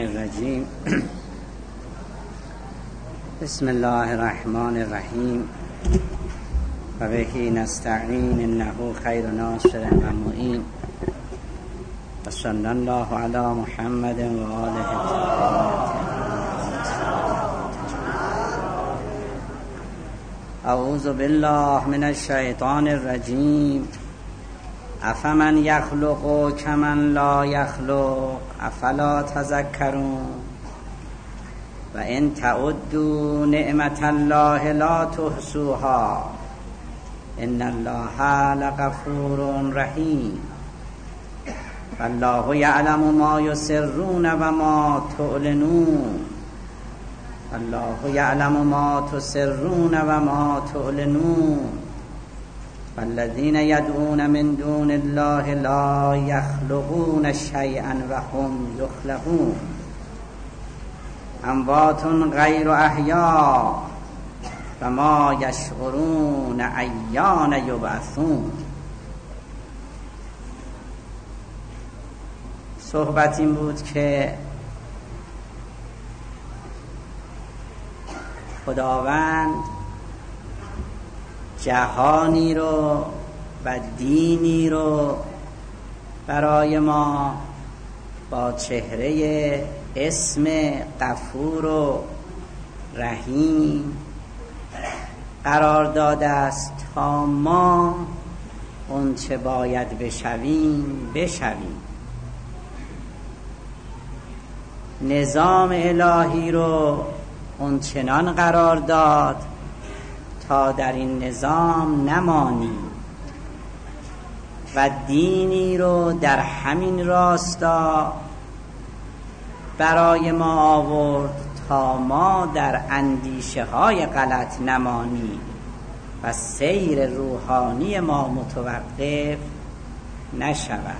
الرجیم. بسم الله الرحمن الرحیم و بهی نستعین انه خیر ناصر و معین و صلی الله علی محمد و آله الطاهرین. اعوذ بالله من الشیطان الرجیم. افمن یخلق کمن لا یخلق افلا تذکرون و ان تعدوا نعمت الله لا تحصوها ان الله لغفور رحیم. والله یعلم ما یسرون و ما تعلنون والله یعلم ما تسرون و ما تعلنون والذین یدعون من دون الله لا یخلقون شیئا و هم یخلقون اموات غیر احیاء و ما یشعرون ایان یبعثون. صحبت این بود که خداوند جهانی رو و دینی رو برای ما با چهره اسم غفور و رحیم قرار داده است تا ما اون چه باید بشویم. نظام الهی رو اون چنان قرار داد تا در این نظام نمانیم و دینی رو در همین راستا برای ما آورد تا ما در اندیشه های غلط نمانیم و سیر روحانی ما متوقف نشود.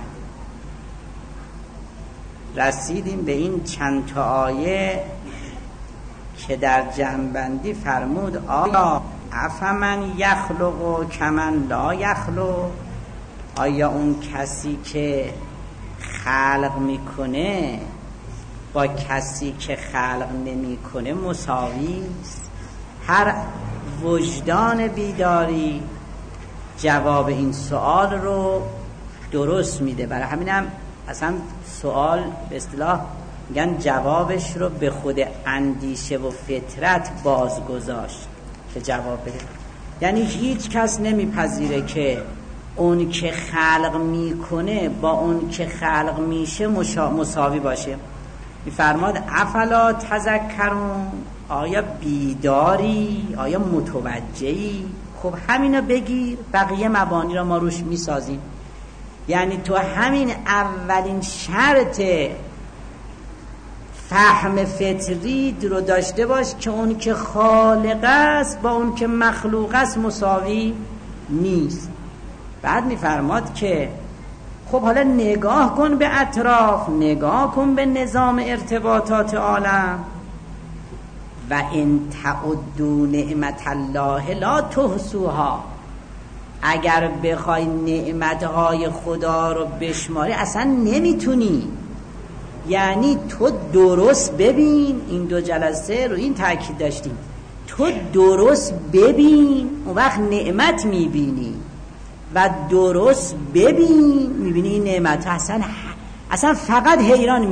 رسیدیم به این چند تا آیه که در جمع‌بندی فرمود آیا افمن یخلق کمن لا یخلق، آیا اون کسی که خلق میکنه با کسی که خلق نمیکنه مساوی است؟ هر وجدان بیداری جواب این سوال رو درست میده. برای همینم اصلا سوال به اصطلاح میگن جوابش رو به خود اندیشه و فطرت بازگذاشت که جواب بده. یعنی هیچ کس نمیپذیره که اون که خلق میکنه با اون که خلق میشه مساوی باشه. میفرماد افلا تذکرون، آیا بیداری؟ آیا متوجهی؟ خب همینو بگیر، بقیه مبانی را ما روش میسازیم. یعنی تو همین اولین شرط فهم فطری رو داشته باش که اون که خالق است با اون که مخلوق است مساوی نیست. بعد میفرماد که خب حالا نگاه کن به اطراف، نگاه کن به نظام ارتباطات عالم. و ان تعدوا نعمت الله لا تحصوها، اگر بخوای نعمتهای خدا رو بشماری اصلا نمیتونی. یعنی تو درست ببین، این 2 جلسه رو این تاکید داشتیم، تو درست ببین اون وقت نعمت میبینی و درست ببین میبینی این نعمت اصلا فقط حیران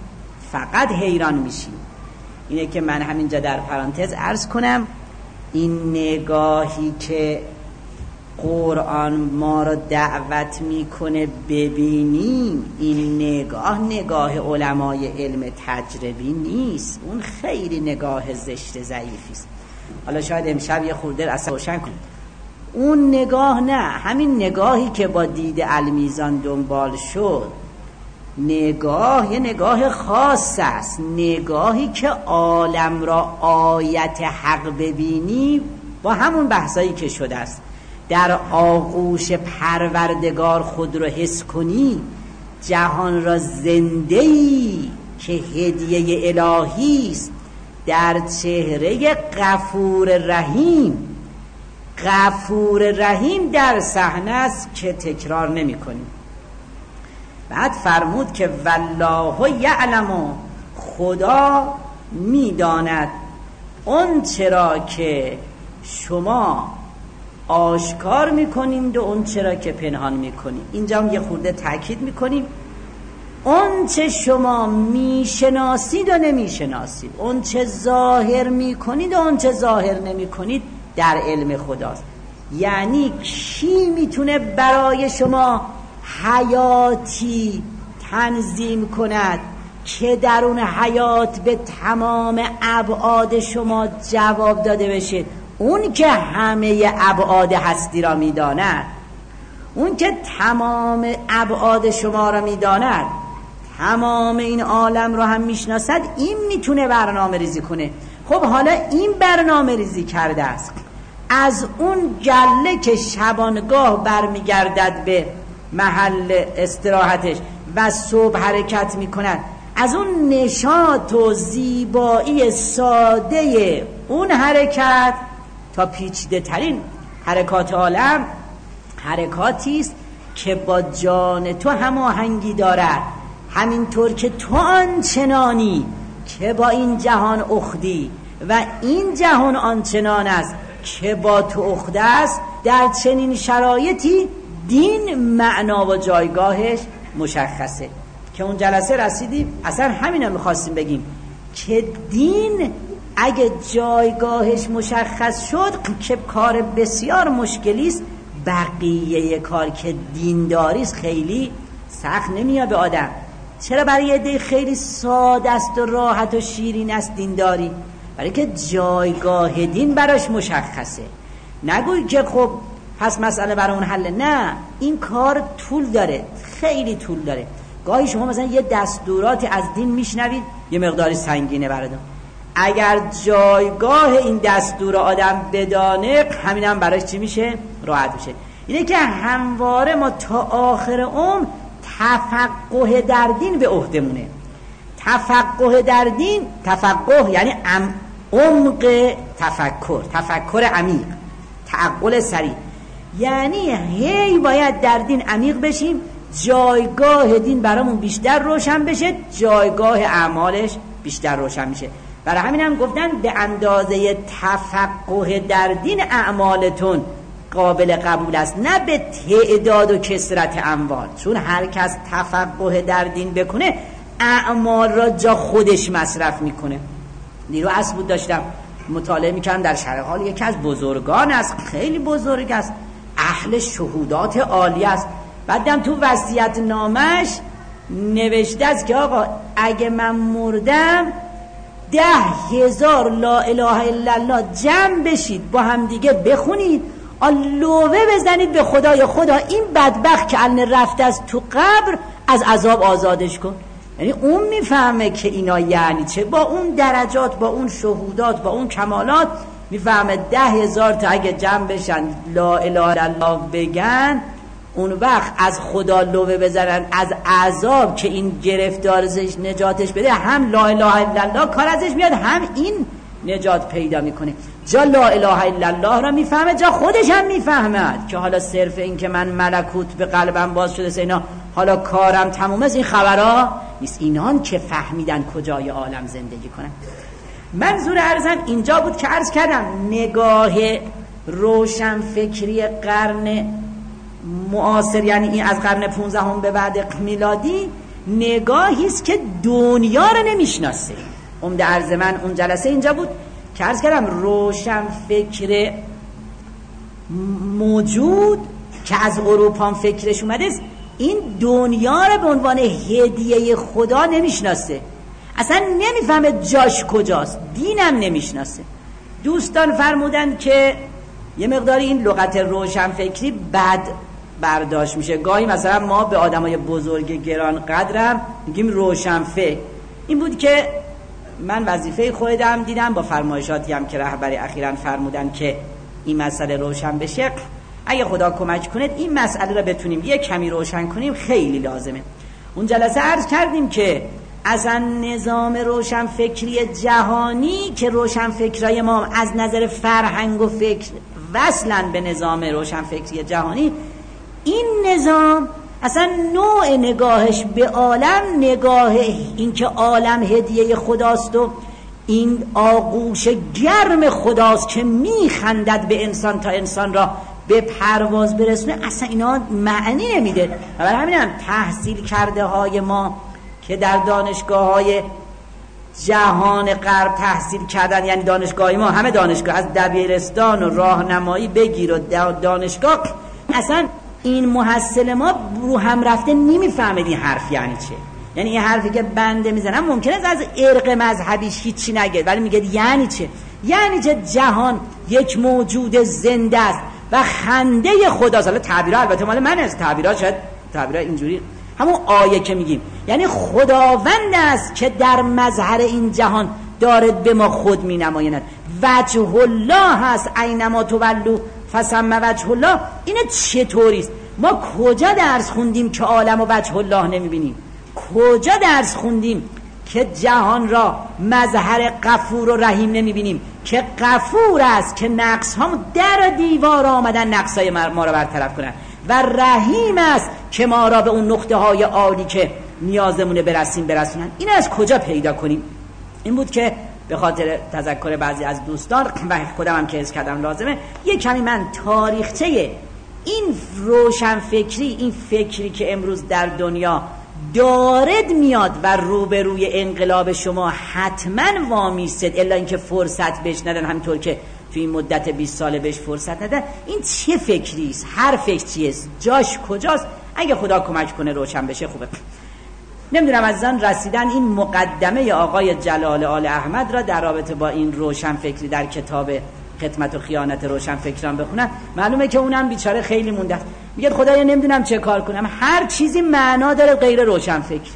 میشی. اینه که من همینجا در پرانتز عرض کنم، این نگاهی که قرآن ما رو دعوت میکنه ببینیم، این نگاه علمای علم تجربی نیست، اون خیلی نگاه زشت ضعیفی است. حالا شاید امشب یه خورده اصلا روشن کنم. اون نگاه نه، همین نگاهی که با دید المیزان دنبال شد، یه نگاه خاص است، نگاهی که عالم را آیت حق ببینی با همون بحثایی که شده است. در آغوش پروردگار خود رو حس کنی، جهان را زنده‌ای که هدیه الهی است در چهره غفور رحیم در صحنه است که تکرار نمی کنیم. بعد فرمود که والله یعلم، خدا میداند اون چرا که شما آشکار میکنید و اون چرا که پنهان میکنید. اینجا هم یه خورده تأکید میکنیم اون چه شما میشناسید و نمیشناسید، اون چه ظاهر میکنید و اون چه ظاهر نمیکنید در علم خداست. یعنی کی میتونه برای شما حیاتی تنظیم کند که در اون حیات به تمام ابعاد شما جواب داده بشه؟ اون که همه ابعاد هستی را میداند، اون که تمام ابعاد شما را میداند، تمام این عالم را هم میشناسد، این میتونه برنامه ریزی کنه. خب حالا این برنامه ریزی کرده است، از اون گله که شبانگاه برمیگردد به محل استراحتش و صبح حرکت میکند، از اون نشاط و زیبایی ساده اون حرکت تا پیچیده ترین حرکات عالم، حرکاتی است که با جان تو هماهنگی دارد. همینطور که تو آنچنانی که با این جهان اخدی و این جهان آنچنان است که با تو اخده است، در چنین شرایطی دین معنا و جایگاهش مشخصه. که اون جلسه رسیدیم اصلا همین رو میخواستیم بگیم که دین اگه جایگاهش مشخص شد که کار بسیار مشکلی است. بقیه کار که دینداری است خیلی سخت نمیاد به آدم. چرا؟ برای عده خیلی ساده است و راحت و شیرین است دینداری، برای که جایگاه دین براش مشخصه. نگوی که خب پس مسئله برای اون حل. نه، این کار طول داره، خیلی طول داره. گاهی شما مثلا یه دستوراتی از دین میشنوید یه مقداری سنگینه براتون. اگر جایگاه این دستور آدم بدانه، همین هم براش چی میشه؟ راحت میشه. اینه که همواره ما تا آخر عمر تفقه در دین به عهدمونه. تفقه در دین، تفقه یعنی عمق تفکر عمیق، تعقل سریع. یعنی هی باید در دین عمیق بشیم، جایگاه دین برامون بیشتر روشن بشه، جایگاه اعمالش بیشتر روشن میشه. برای همین هم گفتن به اندازه تفقه در دین اعمالتون قابل قبول است، نه به تعداد و کثرت اموال. چون هر کس تفقه در دین بکنه اعمال را جا خودش مصرف میکنه. نیرو اصل بود داشتم مطالعه میکنم در شرق حال، یکی از بزرگان است، خیلی بزرگ است، اهل شهودات عالی است. بعدم تو وصیت نامش نوشته است که آقا اگه من مردم 10,000 لا اله الا الله جمع بشید با هم دیگه بخونید، لوه بزنید به خدای خدا این بدبخت که الان رفته است تو قبر از عذاب آزادش کن. یعنی اون میفهمه که اینا یعنی چه، با اون درجات، با اون شهودات، با اون کمالات میفهمه 10,000 تا اگه جمع بشن لا اله الا الله بگن، اون وقت از خدا لوه بزنن از عذاب که این گرفتارش نجاتش بده، هم لا اله الا الله کار ازش میاد، هم این نجات پیدا میکنه. جا لا اله الا الله را میفهمه، جا خودش هم میفهمد که حالا صرف این که من ملکوت به قلبم باز شده اینا حالا کارم تموم است، این خبرها نیست. اینان که فهمیدن کجای عالم زندگی کنن. منظور عرضم اینجا بود که عرض کردم نگاه روشن فکری قرن معاصر، یعنی این از قرن 15 به بعد میلادی، نگاهی است که دنیا رو نمیشناسه. عمده عرض من اون جلسه اینجا بود که عرض کردم روشن فکر موجود که از اروپا فکرش اومده است، این دنیا رو به عنوان هدیه خدا نمیشناسه، اصلا نمیفهمه جاش کجاست، دینم نمیشناسه. دوستان فرمودن که یه مقداری این لغت روشن فکری بد برداشت میشه. گاهی مثلا ما به آدمای بزرگ گران قدرم میگیم روشن فکر. این بود که من وظیفه خودم دیدم با فرمایشاتی هم که رهبری اخیراً فرمودن که این مسئله روشن بشه. اگه خدا کمک کنه این مسئله رو بتونیم یه کمی روشن کنیم خیلی لازمه. اون جلسه عرض کردیم که اصلا نظام روشن فکری جهانی که روشن فکرای ما از نظر فرهنگ و فکر وصلن به نظام روشن فکری جهانی، این نظام اصلا نوع نگاهش به عالم، نگاه این که عالم هدیه خداست و این آغوش گرم خداست که میخندد به انسان تا انسان را به پرواز برسونه، اصلا اینا معنی نمیده. و برای همین هم تحصیل کرده های ما که در دانشگاه های جهان غرب تحصیل کردن، یعنی دانشگاه ما همه دانشگاه از دبیرستان و راهنمایی بگیر و دانشگاه، اصلا این محصل ما رو هم رفته نمیفهمید این حرف یعنی چه. یعنی این حرفی که بنده میزنم ممکنه از عرق مذهبیش هیچی نگه، ولی میگه یعنی چه؟ یعنی چه جهان یک موجود زنده است و خنده خداست. حالا تعبیرها البته مال من است، تعبیرها شاید تعبیرها اینجوری همون آیه که میگیم، یعنی خداوند است که در مظهر این جهان دارد به ما خود مینمایند. وجه الله هست، اینما تولوا فثم وجه الله. این چطوریست؟ ما کجا درس خوندیم که عالم و وجه الله نمیبینیم؟ کجا درس خوندیم که جهان را مظهر غفور و رحیم نمیبینیم؟ که غفور است که نقص هم در دیوار آمدن نقصای ما را برطرف کنن، و رحیم است که ما را به اون نقطه های عالی که نیازمونه برسونن. این از کجا پیدا کنیم؟ این بود که به خاطر تذکر بعضی از دوستان و خودم هم که حس کردم لازمه یک کمی من تاریخچه این روشنفکری، این فکری که امروز در دنیا دارد میاد و روبروی انقلاب شما حتما وامیستد، الا اینکه فرصت بهش ندن، همینطور که تو این مدت 20 ساله بهش فرصت ندن. این چه فکریست؟ هر فکر چیست؟ جاش کجاست؟ اگه خدا کمک کنه روشن بشه خوبه. نمیدونم از آن رسیدن این مقدمه آقای جلال آل احمد را در رابطه با این روشن فکری در کتاب خدمت و خیانت روشن فکران بخونن، معلومه که اونم بیچاره خیلی مونده است. میگه خدایا نمیدونم چه کار کنم، هر چیزی معنا داره غیر روشن فکر.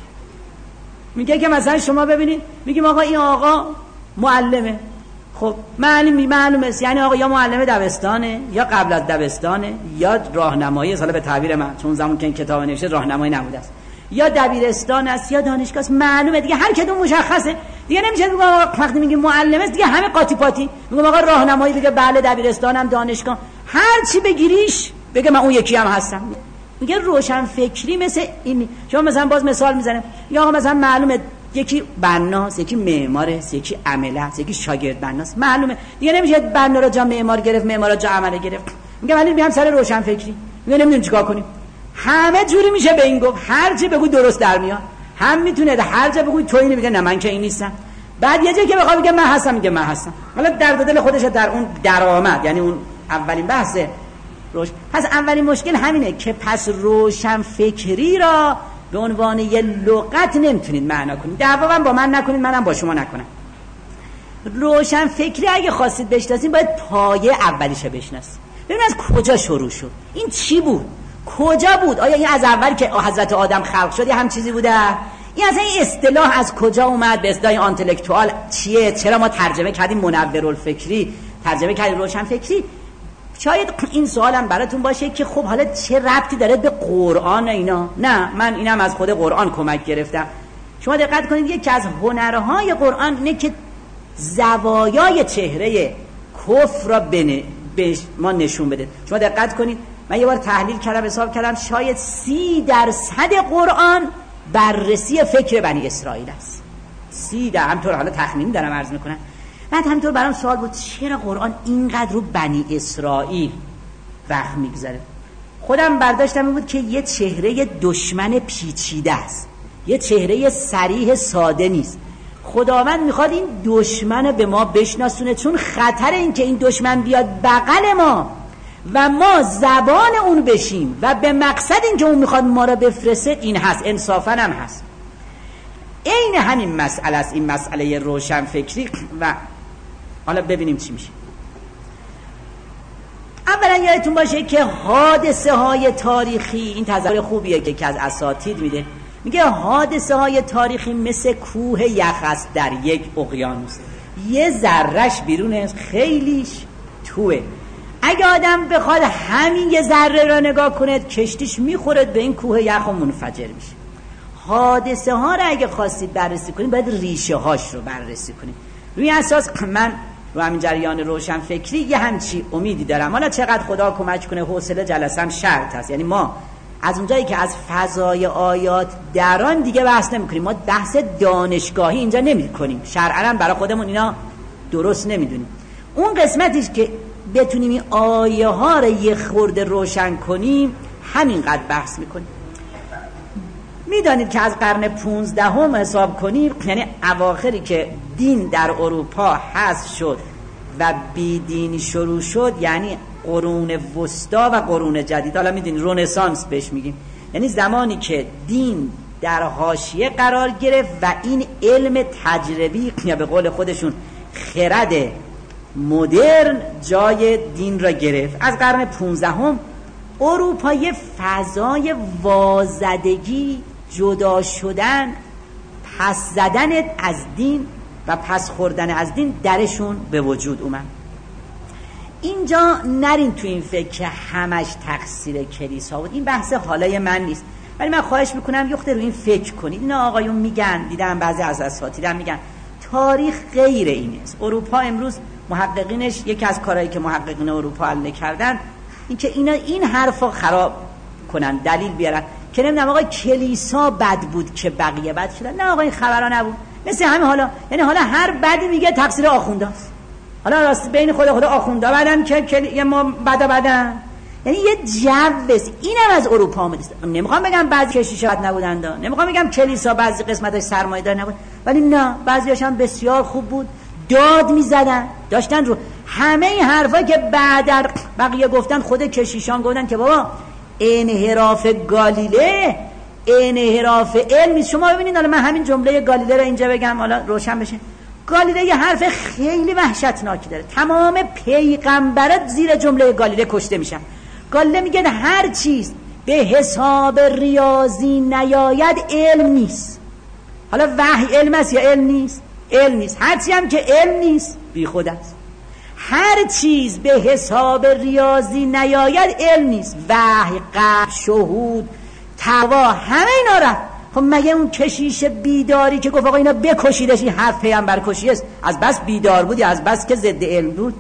میگه که مثلا شما ببینید، میگیم آقا این آقا معلمه، خب معلومه است، یعنی آقا یا معلم دبستانه یا قبل از دبستانه یا راهنمایی، حالا به تعبیر من چون زمان که این کتاب نوشته راهنمایی نبوده است، یا دبیرستان است یا دانشگاه است. معلومه دیگه، هر کدوم مشخصه دیگه. نمیشه بگم آقا وقتی میگیم معلم است دیگه همه قاطی پاتی، میگم آقا راهنمایی بگه بله، دبیرستانم، دانشگاه، هر چی بگیریش بگه من اون یکی هم هستم. میگه روشن فکری مثل این. شما مثلا باز مثال میزنم، یا آقا مثلا معلومه یکی بناست، یکی معماره، یکی عمله است، یکی شاگرد بناست. معلومه دیگه نمیشه بنا رو جا معمار گرفت، معمار رو جا عمله گرفت. میگه ولی میام سر روشن فکری، میگه نمیدونم چیکار کنیم. همه جوری میشه به این گفت، هر چی بگو درست در میاد. هم میتونه هر جا بگوی تو اینو، میگه نه من که این نیستم. بعد یه جایی که بخواد بگه من هستم، میگه من هستم. حالا در دل خودش در اون درآمد، یعنی اون اولین بحث روش. پس اولین مشکل همینه که پس روشن فکری را به عنوان یه لغت نمیتونید معنا کنید. دعوا با من نکنید، منم با شما نکنم. روشن فکری اگه خواستید بشناسید باید پایه اولیشه بشناسید. ببین از کجا شروع شد، این چی بود، کجا بود، آیا این از اول که حضرت آدم خلق شد یه هم چیزی بوده؟ این اصلا این اصطلاح از کجا اومد؟ به اصطلاح آنتلکتوال چیه؟ چرا ما ترجمه کردیم منورالفکری، ترجمه کردیم روشن فکری؟ شاید این سوالم براتون باشه که خب حالا چه ربطی داره به قرآن اینا؟ نه، من اینم از خود قرآن کمک گرفتم. شما دقت کنید یکی از هنرهای قرآن اینه که زوایای چهره کفر را به ما نشون بده. شما دقت کنید، من یه بار تحلیل کردم، حساب کردم، شاید 30% قرآن بررسی فکر بنی اسرائیل است. 30%، همطور حالا تخمینی دارم عرض میکنم. بعد همینطور برام سوال بود چرا قرآن اینقدر رو بنی اسرائیل وقت میگذاره؟ خودم برداشتم این بود که یه چهره دشمن پیچیده است، یه چهره صریح ساده نیست. خداوند میخواد این دشمن به ما بشناسونه، چون خطر این که این دشمن بیاد بغل ما و ما زبان اون بشیم و به مقصد این که اون میخواد ما را بفرسته این هست. انصافاً هم هست. این همین مسئله است، این مسئله روشن فکری. و حالا ببینیم چی میشه. اولا یادتون باشه که حادثه های تاریخی، این تذکر خوبیه که از اساتید میده، میگه حادثه های تاریخی مثل کوه یخ است در یک اقیانوس، یه ذرهش بیرونه، خیلیش توه. اگه آدم بخواد همین یه ذره را نگاه کنه، کشتیش میخوره به این کوه یخ و منفجر میشه. حادثه ها را اگه خواستید بررسی کنید باید ریشه هاش رو بررسی کنید. روی اساس من رو همین جریان روشن فکری یه همچی امیدی دارم. حالا چقدر خدا کمک کنه، حوصله جلسم شرط هست. یعنی ما از اونجایی که از فضای آیات دران دیگه بحث نمی کنیم. ما بحث دانشگاهی اینجا نمی کنیم، شرعاً برای خودمون اینا درست نمیدونیم. اون قسمتیش که بتونیم این آیه ها رو یه خورده روشن کنیم همینقدر بحث میکنیم. میدانید که از قرن 15 حساب کنیم، یعنی اواخری که دین در اروپا حذف شد و بیدینی شروع شد، یعنی قرون وسطا و قرون جدید، حالا میدونید رنسانس بهش میگیم، یعنی زمانی که دین در حاشیه قرار گرفت و این علم تجربی یا به قول خودشون خرد مدرن جای دین را گرفت. از قرن 15 اروپا یه فضای وازدگی، جدا شدن، پس زدن از دین و پس خوردن از دین درشون به وجود اومد. اینجا نرین تو این فکر که همش تقصیر کلیسا بود، این بحث حالای من نیست، ولی من خواهش میکنم یخته رو این فکر کنید. اینا آقایون میگن، دیدم بعضی از اساتیدم میگن تاریخ غیر این است. اروپا امروز محققینش، یکی از کارهایی که محققین اروپا علم کردن این که اینا این حرفا خراب کنن، دلیل بیارن که نمیدونم آقا کلیسا بد بود که بقیه بد شدن. نه آقا این خبرا نبود. مثل همین حالا، یعنی حالا هر بدی میگه تقصیر آخونداست. حالا راست بین خدا آخوندا بدن که ما بدن، یعنی یه جوست. اینم از اروپا اومده. نمیخوام بگم بعضی کشیشا بد نبودن، نمیخوام بگم کلیسا بعضی قسمتاش سرمایه‌دار نبود، ولی نه، بعضی‌هاش هم بسیار خوب بود، داد میزدن، داشتن رو همه این حرفا که بعد بقیه گفتن، خود کشیشان گفتن که بابا انحراف گالیله انحراف علمی. شما ببینید، حالا من همین جمله گالیله رو اینجا بگم حالا روشن بشه. گالیله یه حرف خیلی وحشتناکی داره. تمام پیغمبرات زیر جمله گالیله کشته میشن. گالیله میگه هر چیز به حساب ریاضی نیاید علم نیست. حالا وحی علم است یا علم نیست؟ علم نیست. هرچی هم که علم نیست بی خود است. هر چیز به حساب ریاضی نیاید علم نیست. وحی، قلب، شهود، تقوا، همه اینا رفت. خب مگه اون کشیش بیداری که گفت آقا اینا بکشیدش، این حرف پیامبر کشی است، از بس بیدار بود یا از بس که ضد علم بود؟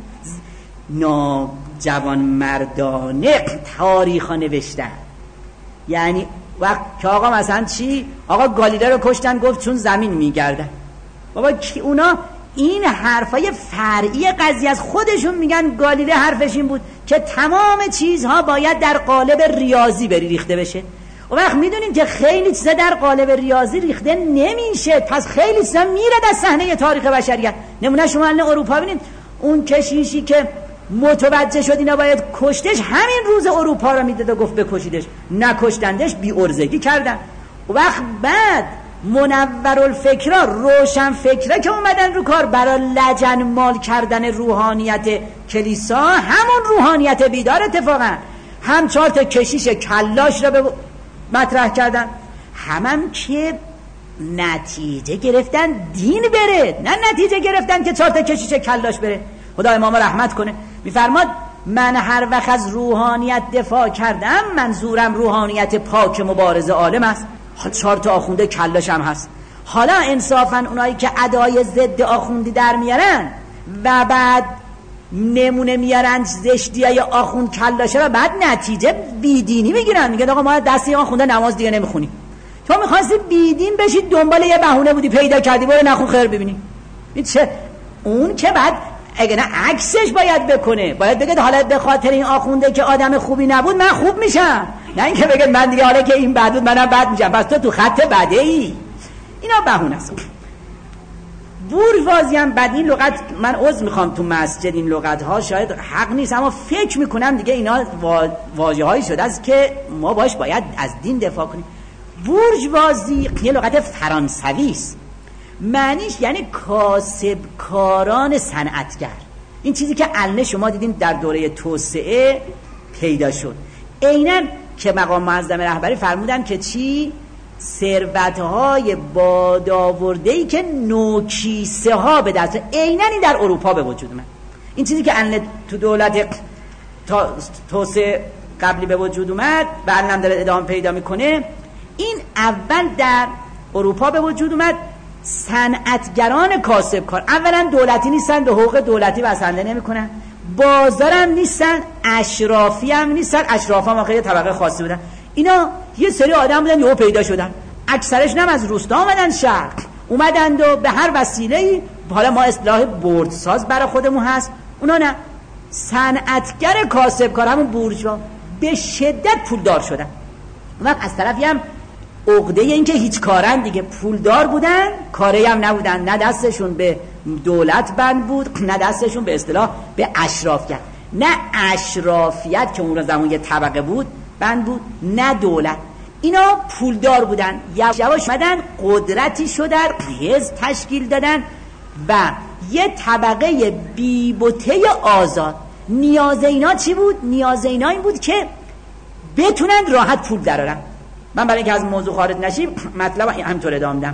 جوان مردانه تاریخ ها نوشتن. یعنی وقت که آقا مثلا چی، آقا گالیله رو کشتن، گفت چون زمین میگردن. بابا اونا این حرفای فرعی قضیه از خودشون میگن. گالیله حرفش این بود که تمام چیزها باید در قالب ریاضی ریخته بشه. و وقت میدونیم که خیلی چیزا در قالب ریاضی ریخته نمیشه، پس خیلی چیزا میره از صحنه تاریخ بشریت. نمونه شما الان اروپا ببینید، اون کشیشی که متوجه شد اینا باید کشتش، همین روز اروپا رو میداد و گفت بکشیدش، نکشتندش، بی ارزگی کردن. و وقت بعد منورالفکرا، روشن فکرا که اومدن رو کار برای لجن مال کردن روحانیت کلیسا، همون روحانیت بیدار اتفاقا هم 4 تا کشیش کلاش را به مطرح کردن، هم که نتیجه گرفتن دین بره، نه نتیجه گرفتن که 4 تا کشیش کلاش بره. خدا امام رحمت کنه میفرماد من هر وقت از روحانیت دفاع کردم منظورم روحانیت پاک مبارز عالم است. 4 تا آخونده کلاش هم هست. حالا انصافا اونایی که ادای ضد آخوندی در میارن و بعد نمونه میارن زشتیای آخوند کلاشه و بعد نتیجه بیدینی میگیرن، میگن آقا ما دستی آخونده نماز دیگه نمیخونیم. تو میخواستی بیدین بشید، دنبال یه بهونه بودی پیدا کردی، برو نخون خیر ببینی. این چه؟ اون که بعد اگه نه عکسش باید بکنه، باید بگه حالا به خاطر این آخونده که آدم خوبی نبود من خوب میشم، نه اینکه بگه من دیگه حالا که این بد بود منم بد میشم، پس تو خط بده ای. اینا بهونه است. بورژوازی هم بد. این لغت من عذر میخوام تو مسجد این لغت ها شاید حق نیست، اما فکر میکنم دیگه اینا واژه هایی شده است که ما باش باید از دین دفاع کنیم. بورژوازی یه لغت فرانسوی است، معنیش یعنی کاسبکاران صنعتگر. این چیزی که الان شما دیدین در دوره توسعه پیدا شد. عیناً که مقام معظم رهبری فرمودن که چی؟ ثروت‌های بادآورده‌ای که نوکیسه ها به دست، عیناً این در اروپا به وجود اومد. این چیزی که الان تو دولت توسعه قبلی به وجود اومد و الان داره ادامه پیدا میکنه، این اول در اروپا به وجود اومد. صنعتگران کاسبکار اولا دولتی نیستن، به حقوق دولتی بسنده نمیکنن، بازار هم نیستن، اشرافی هم نیستن. اشراف هم آخه یه طبقه خاصی بودن. اینا یه سری آدم بودن یهو پیدا شدن، اکثرش هم از روستا آمدن شرق، اومدند و به هر وسیله‌ای، حالا ما اصطلاح بردساز برای خودمون هست، اونا نه، صنعتگر کاسبکار، همون بورژوا، به شدت پولدار شدن. و از طرفی هم عقده این که هیچ کارن دیگه، پولدار بودن، کاری هم نبودن، نه دستشون به دولت بند بود، نه دستشون به اصطلاح به اشرافیت، نه اشرافیت که اون زمان یه طبقه بود بند بود، نه دولت. اینا پولدار بودن، یواش مدن قدرتی شدن، حزب تشکیل دادن و یه طبقه بی‌بته آزاد. نیاز اینا چی بود؟ نیاز اینا این بود که بتونن راحت پول درارن. من برای اینکه از موضوع خارج نشیم مطلب همینطور ادامه میدم.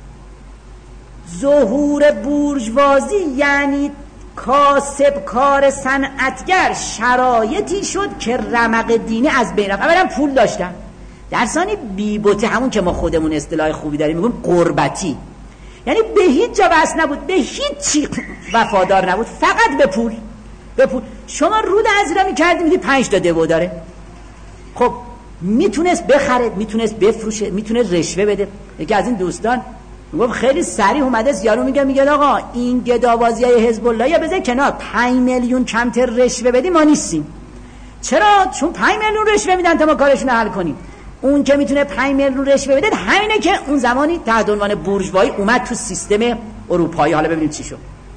ظهور بورژوازی یعنی کاسبکار صنعتگر شرایطی شد که رمق دینی از بین رفت. اولا پول داشتن، در ثانی بی‌بته، همون که ما خودمون اصطلاح خوبی داریم میگیم قربتی، یعنی به هیچ جا بس نبود، به هیچ چی وفادار نبود، فقط به پول. به پول شما رود هزینه می‌کردی، میدی 5 تا دیو داره، خب میتونست بخره، میتونست بفروشه، میتونست رشوه بده. یکی از این دوستان میگم خیلی سریع اومده یارو میگه آقا این گدابازیای حزب الله یا بذار کنار، 5 میلیون کمتر رشوه بدی ما نیستیم. چرا؟ چون 5 میلیون رشوه میدن تا ما کارشون رو حل کنیم. اون که میتونه 5 میلیون رشوه بده همینه که اون زمانی تحت عنوان بورژوایی اومد تو سیستم اروپایی. حالا ببینیم چی شد.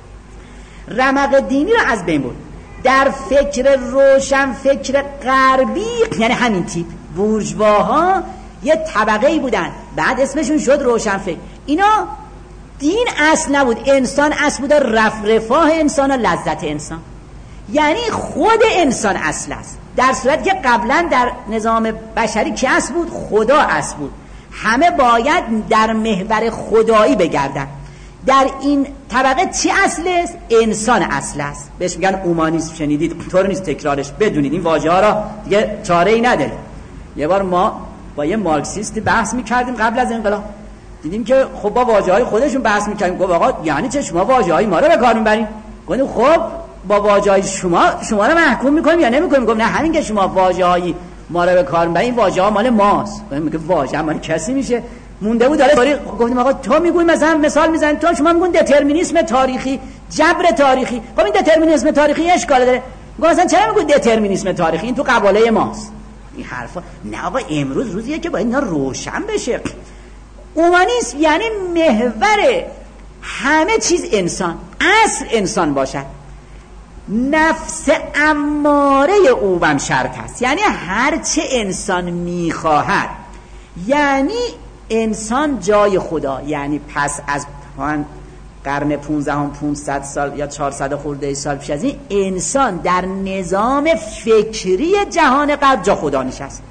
رمق دینی رو از بین برد. در فکر روشن فکر غربی، یعنی همین تیپ بورژواها یه طبقه‌ای بودن، بعد اسمشون شد روشن فکر. اینا دین اصل نبود، انسان اصل بود، رفاه انسان و لذت انسان، یعنی خود انسان اصل است، در صورتی که قبلا در نظام بشری کی اصل بود؟ خدا اصل بود. همه باید در محور خدایی بگردن. در این طبقه چی اصل است؟ انسان اصل است. بهش میگن اومانیسم. شنیدید؟ طور نیست تکرارش بدونید، این واژه ها را دیگه چاره ای نداره. یه بار ما با یه مارکسیست بحث میکردیم قبل از انقلاب، دیدیم که خب با واژه های خودشون بحث میکردیم. گفت آقا یعنی چه شما واژه های ما رو به کار میبرین؟ گفتیم خب با واژه های شما رو محکوم میکنیم یا نمیکنیم؟ گفت نه، همین که شما واژه های ما رو به کار میبرین، این واژه ها مال ماست. میگه واژه مال کسی میشه؟ مونده بود داره. گفتیم آقا تو میگوی مثلا مثال میزنید، تو شما میگون دترمینیسم تاریخی، جبر تاریخی. خب این دترمینیسم تاریخی اشکال داره. گفت مثلا چرا میگوی دترمینیسم تاریخی؟ این تو قباله ماست. این حرفا نه آقا، امروز روزیه که باید اینا روشن بشه. اومانیسم یعنی محور همه چیز انسان، اصل انسان باشد. نفس اماره او بم شرط است، یعنی هرچه انسان میخواهد، یعنی انسان جای خدا. یعنی پس از قرن 15 500 سال یا 400 خورده سال پیش از این، انسان در نظام فکری جهان غرب جا خدا نشست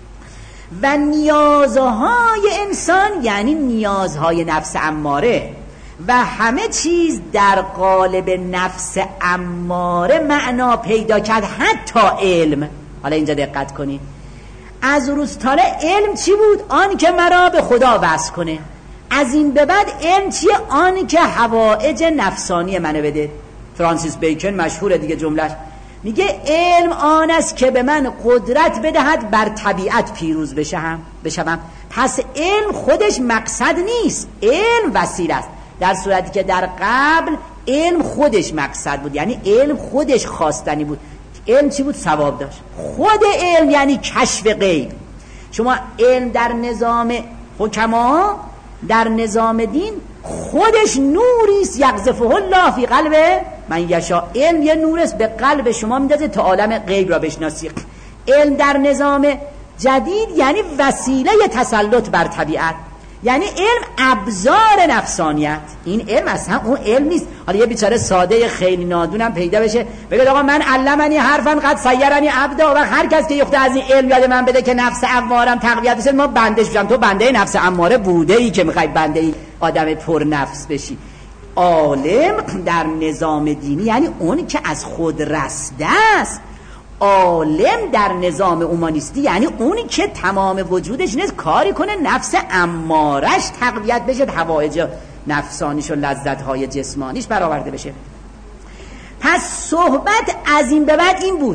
و نیازهای انسان یعنی نیازهای نفس اماره و همه چیز در قالب نفس اماره معنا پیدا کرد، حتی علم. حالا اینجا دقت کنید، از روزتاله علم چی بود؟ آن که مرا به خدا وصل کنه. از این به بعد علم چیه؟ آن که حوائج نفسانی منو بده. فرانسیس بیکن مشهوره دیگه جملهش، میگه علم آن است که به من قدرت بدهد بر طبیعت پیروز بشم. پس علم خودش مقصد نیست، علم وسیله است، در صورتی که در قبل علم خودش مقصد بود، یعنی علم خودش خواستنی بود. علم چی بود؟ ثواب داشت. خود علم یعنی کشف غیب. شما علم در نظام حکما، در نظام دین، خودش نوریست، یقذفه الله فی قلب من یشاء. علم یه نورست به قلب شما میندازه تا عالم غیب را بشناسی. علم در نظام جدید یعنی وسیله تسلط بر طبیعت، یعنی علم ابزار نفسانیت. این علم اصلا اون علم نیست. حالا یه بیچاره ساده خیلی نادونم پیدا بشه بگه آقا من علمنی حرفا قد سیرنی عبدا، و هر کس که یخته از این علم یاد من بده که نفس امارم تقویت بشه ما بندش بشم. تو بنده نفس اماره بوده ای که میخوای بنده ای آدم پر نفس بشی. عالم در نظام دینی یعنی اون که از خود رسته است. عالم در نظام اومانیستی یعنی اونی که تمام وجودش نیست کاری کنه نفس امارش تقویت بشه، حوائج نفسانیش و لذت‌های جسمانیش برآورده بشه. پس صحبت از این به بعد این بود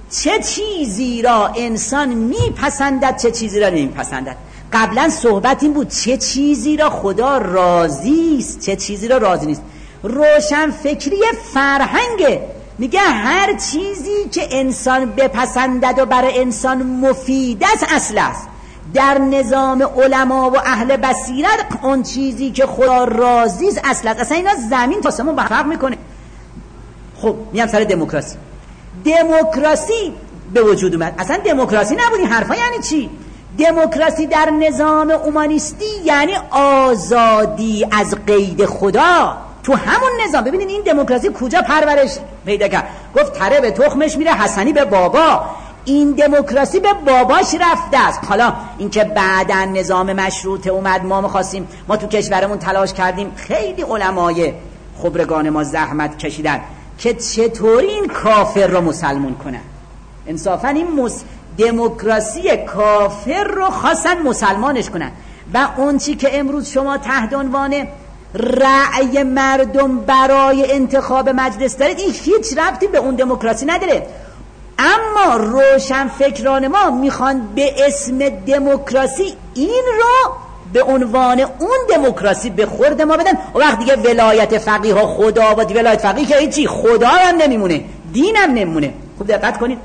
چه چیزی را انسان میپسندد چه چیزی را نمیپسندد. قبلا صحبت این بود چه چیزی را خدا راضی است چه چیزی را راضی نیست. روشن فکری فرهنگه، میگه هر چیزی که انسان بپسندد و برای انسان مفید است اصل است. در نظام علما و اهل بصیرت اون چیزی که خدا راضی است اصل است. اصلا اینا زمین تا آسمون فرق میکنه. خب میام سر دموکراسی. دموکراسی به وجود اومد. اصلا دموکراسی نبودی حرفا یعنی چی؟ دموکراسی در نظام اومانیستی یعنی آزادی از قید خدا. تو همون نظام ببینید این دموکراسی کجا پرورش پیدا کرد. گفت تره به تخمش میره، حسنی به بابا. این دموکراسی به باباش رفته است. حالا اینکه بعداً نظام مشروطه اومد ما تو کشورمون تلاش کردیم، خیلی علمای خبرگان ما زحمت کشیدن که چطوری این کافر رو مسلمون کنن. انصافاً این دموکراسی کافر رو خواستن مسلمانش کنن و اون چی که امروز شما تحت عنوان رأی مردم برای انتخاب مجلس دارید این هیچ ربطی به اون دموکراسی نداره. اما روشن فکران ما میخوان به اسم دموکراسی این رو به عنوان اون دموکراسی به خورد ما بدن. و وقت دیگه ولایت فقیه ها خدا و ولایت فقیه که هیچی، خدا هم نمیمونه، دین هم نمیمونه. خوب دقت کنید،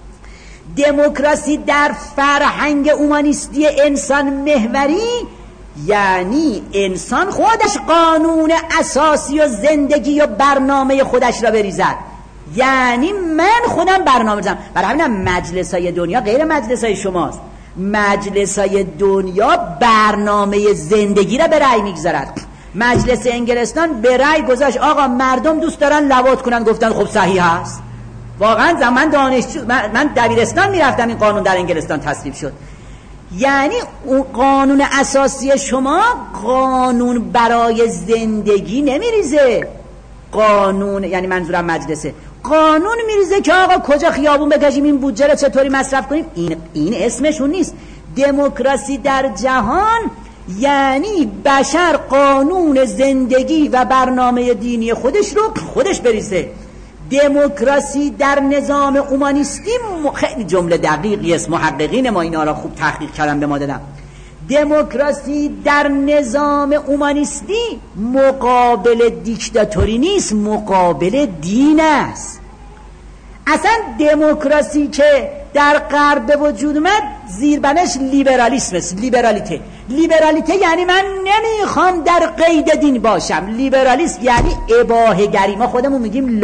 دموکراسی در فرهنگ اومانیستی انسان محوری یعنی انسان خودش قانون اساسی و زندگی و برنامه خودش را بریزد. یعنی من خودم برنامه بزنم. برای همینم مجلسای دنیا غیر مجلسای شماست. مجلسای دنیا برنامه زندگی را به رأی میگذارد. مجلس انگلستان به رأی گذاشت آقا مردم دوست دارن لواط کنن، گفتن خب صحیح هست. واقعا زمان دانشجو من دبیرستان میرفتم این قانون در انگلستان تصویب شد. یعنی اون قانون اساسی شما قانون برای زندگی نمیریزه. قانون یعنی منظورم مجلسه، قانون میریزه که آقا کجا خیابون بکشیم، این بودجه رو چطوری مصرف کنیم. این اسمشون نیست. دموکراسی در جهان یعنی بشر قانون زندگی و برنامه دینی خودش رو خودش بریزه. دموکراسی در نظام اومانیستی خیلی جمله دقیقی است، محققین ما اینا را خوب تحقیق کردن به ما دادن. دموکراسی در نظام اومانیستی مقابل دیکتاتوری نیست، مقابل دین است. اصلا دموکراسی که در غرب به وجود اومد زیربنش لیبرالیسم است. لیبرالیته یعنی من نمیخوام در قید دین باشم. لیبرالیسم یعنی اباحه گری، ما خودمون میگیم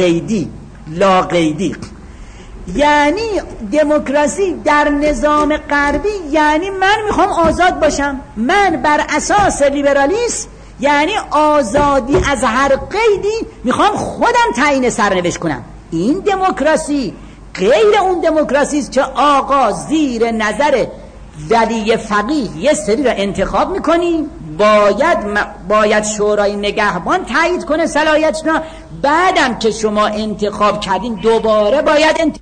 لاقیدی. یعنی دموکراسی در نظام غربی یعنی من میخوام آزاد باشم. من بر اساس لیبرالیسم یعنی آزادی از هر قیدی میخوام خودم تعیین سرنوشت کنم. این دموکراسی غیر اون دموکراسی است که آقا زیر نظر ولی فقیه یه سری را انتخاب میکنی، باید شورای نگهبان تایید کنه صلاحیتشون، بعدم که شما انتخاب کردین دوباره باید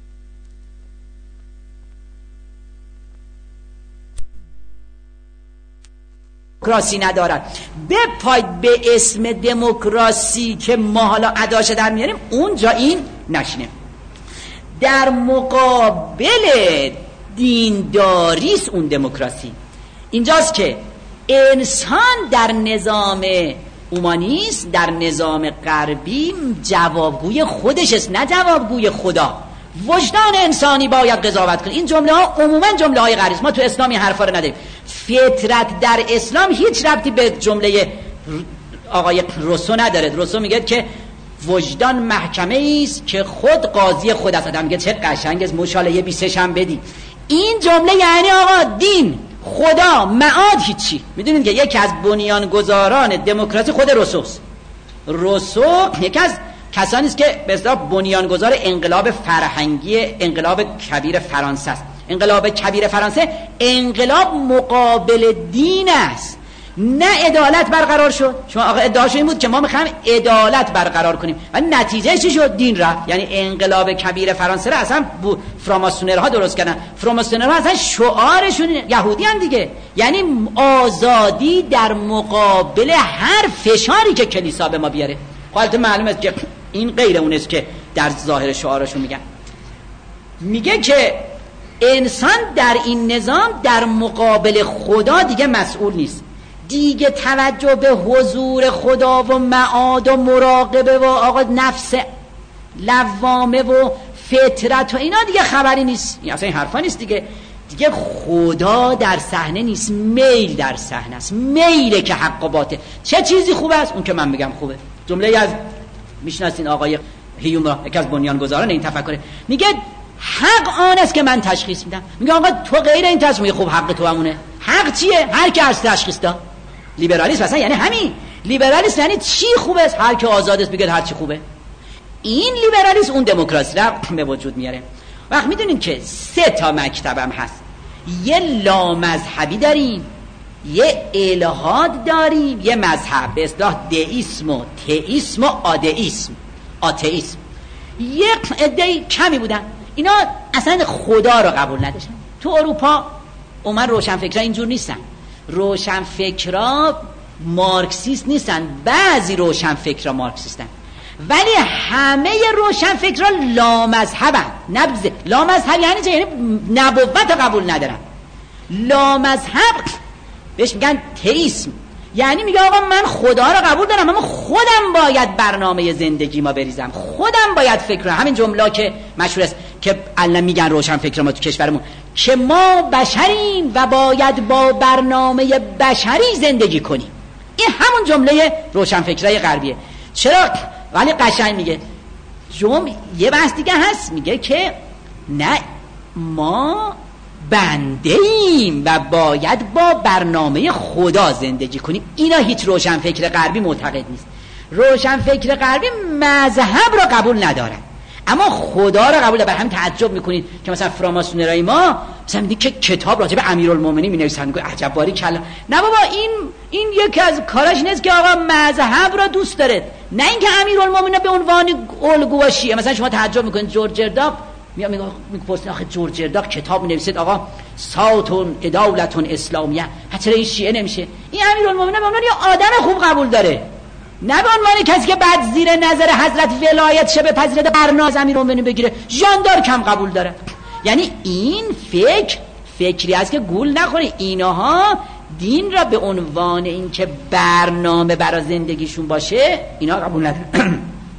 دموکراسی ندارد. بپاید به اسم دموکراسی که ما حالا اداشه در میاریم اونجا این نشینه. در مقابل دینداریست اون دموکراسی. اینجاست که انسان در نظام اومانیست، در نظام غربی جوابگوی خودش است، نه جوابگوی خدا. وجدان انسانی باید قضاوت کنه. این جمله ها عموما جمله های غریب است. ما تو اسلام این حرفا رو نداریم. فطرت در اسلام هیچ ربطی به جمله آقای روسو نداره. روسو میگه که وجدان محکمه است که خود قاضی خود است. آدم میگه چه قشنگ است، مشاله 26 هم بدی. این جمله یعنی آقا دین، خدا، معاد هیچی. میدونید که یکی از بنیانگذاران دموکراسی خود روسوست. روسو یکی از کسانی است که به اصطلاح بنیانگذار انقلاب فرهنگی انقلاب کبیر فرانسه است. انقلاب کبیر فرانسه انقلاب مقابل دین است، نه عدالت برقرار شد. شما آقا ادعاش این بود که ما میخوایم عدالت برقرار کنیم و نتیجه چی شد؟ دین رفت. یعنی انقلاب کبیر فرانسه را اصلا فراماسونرها درست کردن. فراماسونرها اصلا شعارشون یهودی هم دیگه، یعنی آزادی در مقابل هر فشاری که کلیسا به ما بیاره. حالت معلوم است که این غیر اون است که در ظاهر شعارشون میگن. میگه که انسان در این نظام در مقابل خدا دیگه مسئول نیست، دیگه توجه به حضور خدا و معاد و مراقبه و آقا نفس لوامه و فطرت و اینا دیگه خبری نیست، اصلا این حرفا نیست دیگه خدا در صحنه نیست، میل در صحنه است، میله که حق و باطل چه چیزی خوبه است اون که من میگم خوبه. جمله از میشناسین آقای هیوم را، یکی از بنیانگذاران این تفکره، میگه حق آن است که من تشخیص میدم. میگه آقا تو غیر این تصمیم خوب حق تو همونه. حق چیه؟ هر کی از تشخیص داد. لیبرالیسم مثلا یعنی همین. لیبرالیسم یعنی چی خوبه است؟ هر کی آزاد است بگه هر چی خوبه. این لیبرالیسم اون دموکراسی را به وجود میاره. وقت میدونین که 3 تا مکتبم هست، یه لامذهبی داریم، یه الهاد داریم، یه مذهب به اصطلاح دئیسم و تئیسم و آتئیسم. یک عده کمی بودن اینا اصلا خدا رو قبول نداشتن. تو اروپا عموما روشنفکرا اینجور نیستن، روشنفکرا مارکسیست نیستن، بعضی روشنفکرا مارکسیستن، ولی همه روشنفکرا لامذهبن. لامذهب یعنی چه؟ یعنی نبوت قبول ندارن. لامذهب بهش میگن تئیسم، یعنی میگه آقا من خدا رو قبول دارم اما خودم باید برنامه زندگی ما بریزم، خودم باید فکر کنم. همین جمله که مشهور است که الان میگن روشنفکر ما تو کشورمون که ما بشریم و باید با برنامه بشری زندگی کنیم. این همون جمله روشنفکرای غربیه. چرا؟ ولی قشنگ میگه یه بحث دیگه هست، میگه که نه ما بنده ایم و باید با برنامه خدا زندگی کنیم. اینا هیچ روشنفکر غربی معتقد نیست. روشنفکر غربی مذهب را قبول ندارن اما خدا را قبول دارن. همین تعجب میکنید که مثلا فراماسونرای ما مثلا میگه که کتاب راجع به امیرالمومنین مینویسن، میگه عجب باری کلا. نه بابا این یکی از کاراش نیست که آقا مذهب را دوست داره، نه اینکه امیرالمومنین به عنوان الگوی شیعه. مثلا شما تعجب میکنید جورج ارداق میگه آخه جورج ارداق کتاب می‌نویسید آقا صوتون ادالتون اسلامیه، چرا این شیعه نمیشه؟ این امیرالمومنین به عنوان یه آدم خوب قبول داره، نه به عنوان کسی که بعد زیر نظر حضرت ولایت شه بپذیره برنامه امیرالمومنین بگیره. ژان دارک هم قبول داره. یعنی این فکری است که گول نخوره. اینها دین را به عنوان این که برنامه برای زندگیشون باشه اینا قبول نداره.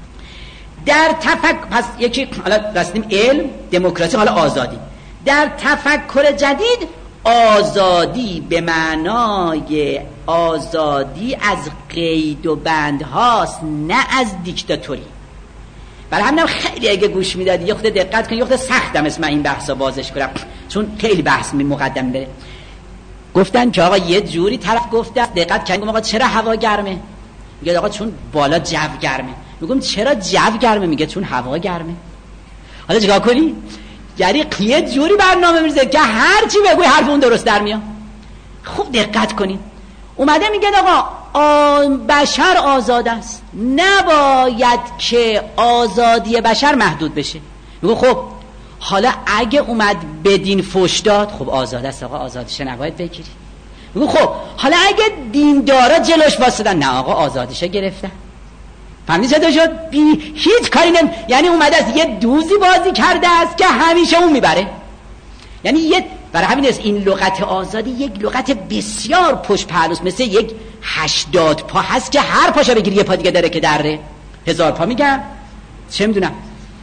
در پس یکی حالا رسیدیم علم، دموکراسی، حالا آزادی. در تفکر جدید آزادی به معنای آزادی از قید و بند هاست، نه از دیکتاتوری. برای همینم خیلی اگه گوش میدادی یه خود دقت کن، یه خود سختم اسم این بحثا بازش کنم چون خیلی بحث مقدم بره. گفتن که آقا یه جوری طرف گفته دقت کن، آقا چرا هوا گرمه؟ میگه آقا چون بالا جو گرمه. میگم چرا جو گرمه؟ میگه چون هوا گرمه. حالا چیکار کنی؟ یعنی یه جوری برنامه میریزه که هر چی بگوی حرف اون درست در میاد. خوب دقت کنین. اومده میگه آقا بشر آزاد است، نباید که آزادی بشر محدود بشه. میگه خب حالا اگه اومد بدین فوش داد، خب آزاد است آقا، آزادیش نباید بگیری. میگه خب حالا اگه دیندارا جلوش واسطن، نه آقا آزادیش گرفتن. فهمیدی چطور شد؟ هیچ کاری یعنی اومده است یه دوزی بازی کرده است که همیشه اون میبره. یعنی برای همین است این لغت آزادی یک لغت بسیار پشت پهلوست، مثل یک 80 پا هست که هر پاشا بگیری یه پا دیگه داره که دره. 1000 پا میگم چه میدونم.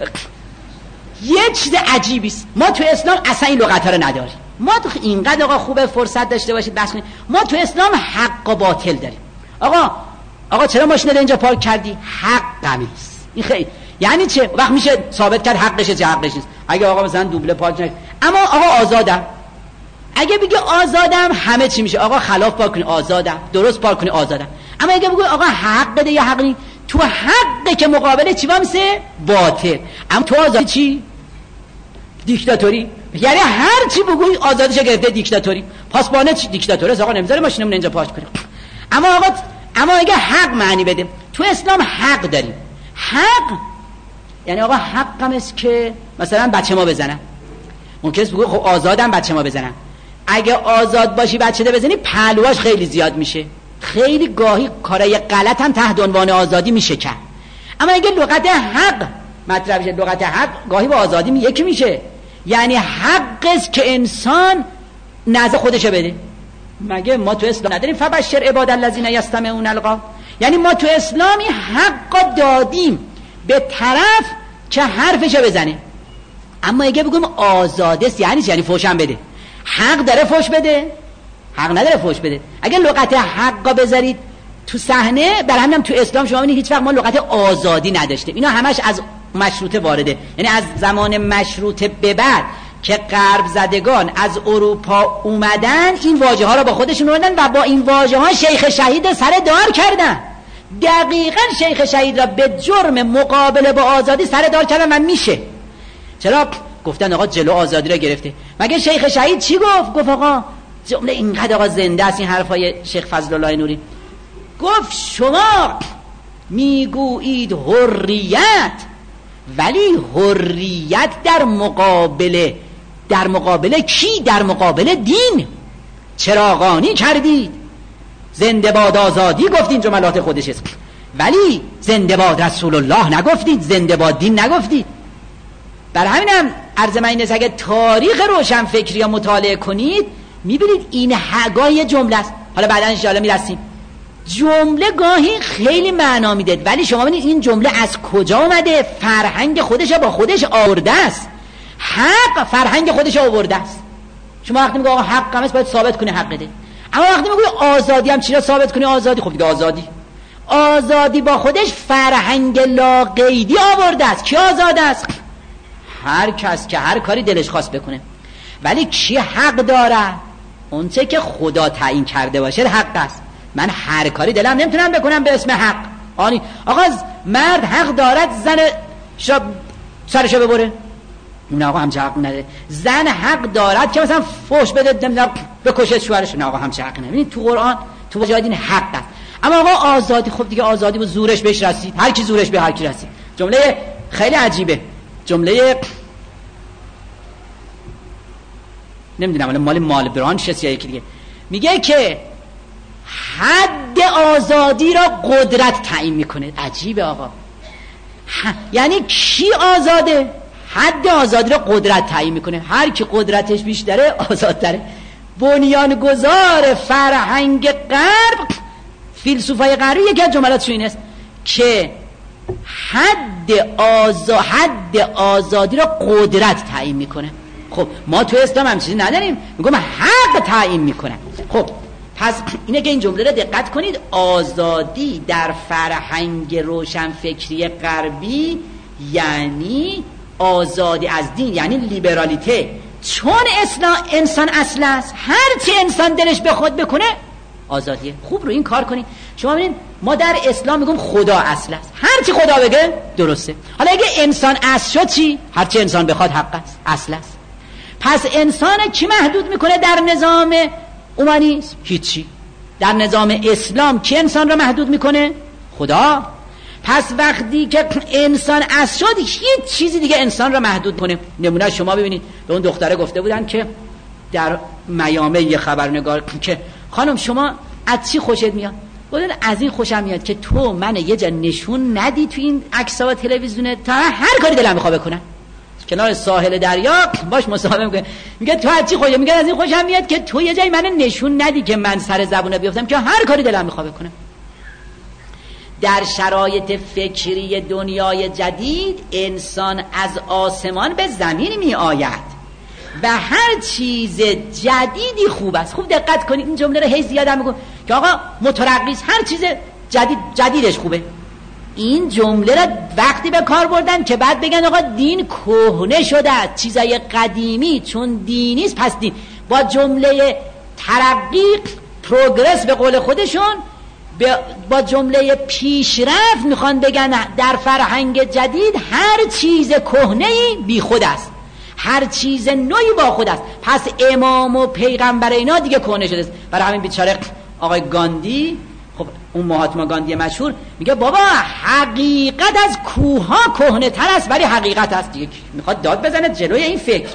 یه چیز عجیبی است. ما تو اسلام اصلا این لغت ها رو نداریم. ما تو اینقدر آقا خوبه فرصت داشته باشید بحث کنید. ما تو اسلام حق و باطل داریم. آقا چرا ماشین اینجا پارک کردی؟ حقم است. این خیلی یعنی چه؟ وقت میشه ثابت کرد حقشه چه حقش نیست. اگه آقا مثلا دوبله پارک نکنه، اما آقا آزادم. اگه بگه آزادم همه چی میشه. آقا خلاف پارک کنی آزادم، درست پارک کنی آزادم. اما اگه بگه آقا حق بده یا حق نیست، تو حقه که مقابله چی میشه؟ باطل. اما تو آزادی چی؟ دیکتاتوری. یعنی هر چی بگوی آزادیش گرفته دیکتاتوری. پاسبانه چی دیکتاتوره؟ آقا نمیذاره ماشینمون اینجا پارک کنه. اما اگه حق معنی بده، تو اسلام حق داریم. حق یعنی آقا حقم است که مثلا بچه ما بزنن. ممکنه بگو خب آزادم بچه ما بزنن. اگه آزاد باشی بچه ده بزنی پهلوهاش خیلی زیاد میشه. خیلی گاهی کارای غلط هم تحت عنوان آزادی میشه کرد. اما اگه لغت حق مطرح بشه، لغت حق گاهی با آزادی یکی میشه. یعنی حق است که انسان نزد خودشو بده. مگه ما تو اسلام نداریم فبشر عباد الذین یستمعون القول؟ یعنی ما تو اسلامی حق دادیم به طرف که حرفشو بزنه. اما اگه بگم آزاده است یعنی چی؟ یعنی فوشم بده. حق داره فوش بده؟ حق نداره فوش بده. اگه لغت حق بذارید تو صحنه، برای همینم تو اسلام شما ببینید هیچ وقت ما لغت آزادی نداشتیم. اینا همش از مشروطه وارده، یعنی از زمان مشروطه به بعد که غرب زدگان از اروپا اومدن این واژه ها رو با خودشون آوردن و با این واژه ها شیخ شهید رو سر دار کردن. دقیقاً شیخ شهید را به جرم مقابله با آزادی سر دار کردن. و میشه چرا گفتن آقا جلو آزادی را گرفته. مگه شیخ شهید چی گفت؟ گفت آقا جمله اینقدر آقا زنده است این حرفای شیخ فضل الله نوری. گفت شما میگویید حریت، ولی حریت در مقابل کی؟ در مقابل دین چراغانی کردید. زنده باد آزادی گفتین، جملات خودش است، ولی زنده باد رسول الله نگفتید، زنده باد دین نگفتید. برای همینم عرض من اینه اگه تاریخ روشن فکری ها مطالعه کنید میبینید این گاهی جمله است. حالا بعدا ان شاء الله میرسیم. جمله گاهی خیلی معنا میده، ولی شما ببینید این جمله از کجا اومده؟ فرهنگ خودش با خودش آورده است. حق فرهنگ خودش آورده است. شما وقتی میگه آقا حق هم است باید ثابت کنی حق ده. اما وقتی میگه آزادی هم چرا ثابت کنی آزادی؟ خب دیگه آزادی با خودش فرهنگ لا قیدی آورده است. کی آزاد است؟ هر کس که هر کاری دلش خواست بکنه. ولی کی حق داره؟ اون چه که خدا تعیین کرده باشه حق است. من هر کاری دلم نمیتونم بکنم به اسم حق. آقا مرد حق دارد زن سرشو ببره؟ نه آقا همچه حق نداره. زن حق دارد که مثلا فحش بده نمیدونم بکشه شوهرش؟ نه آقا همچه حق نداره. تو قرآن تو وجاد این حق است. اما آقا آزادی، خب دیگه آزادی با زورش بهش رسید. هر کی زورش به هر کی رسید. جمله خیلی عجیبه. جمله نمیدونم مال برانش است یا یکی دیگه. میگه که حد آزادی را قدرت تعیین میکنه. عجیبه آقا. یعنی کی آزاده؟ حد آزادی را قدرت تعیین میکنه. هر کی قدرتش بیشتره آزادتره. بنیانگذار فرهنگ غرب، فیلسوفای غربی، یکی از جملاتش این است که حد آزادی را قدرت تعیین میکنه. خب ما تو اسلام هم چیزی نداریم، میگم حق تعیین میکنه. خب پس اینه که این جمله را دقت کنید. آزادی در فرهنگ روشنفکری غربی یعنی آزادی از دین، یعنی لیبرالیته. چون انسان اصل است، هر چی انسان دلش به خود بکنه آزادیه. خوب رو این کار کنید. شما ببینید ما در اسلام میگم خدا اصل است، هر چی خدا بگه درسته. حالا اگه انسان اصل شد چی؟ هر چی انسان بخواد حق است، اصل است. پس انسان کی محدود میکنه در نظام اومانیسم؟ هیچی. در نظام اسلام کی انسان را محدود میکنه؟ خدا. پس وقتی که انسان اصل شد هیچ چیزی دیگه انسان را محدود کنه. نمونه شما ببینید به اون دختره گفته بودن که در میامه یه خبرنگار که خانم شما از چی خوشت میاد؟ گفتن از این خوشم میاد که تو من یه جا نشون ندی تو این عکس‌ها و تلویزیون تا هر کاری دلم میخواد بکنم. کنار ساحل دریا باش مصاحبه میکنه، میگه تو از چی خوشت میاد؟ از این خوشم میاد که تو یه جایی من نشون ندی که من سر زبونه بیافتم که هر کاری دلم میخواد بکنم. در شرایط فکری دنیای جدید انسان از آسمان به زمین می آید و هر چیز جدیدی خوب است. خوب دقت کنید این جمله رو هی زیاد میگم که آقا مترقیس هر چیز جدیدش خوبه. این جمله را وقتی به کار بردن که بعد بگن آقا دین کهنه شده است، چیزای قدیمی چون دینی است پس دین. با جمله ترقی پروگرس به قول خودشون، با جمله پیشرفت میخوان بگن در فرهنگ جدید هر چیز کهنه‌ای بی خود است، هر چیز نوی با خود است. پس امام و پیغمبر اینا دیگه کهنه شده است. برای همین بیچاره آقای گاندی، خب اون مهاتما گاندی مشهور، میگه بابا حقیقت از کوها کهنه تر است ولی حقیقت است. دیگه میخواد داد بزنه جلوی این فکر.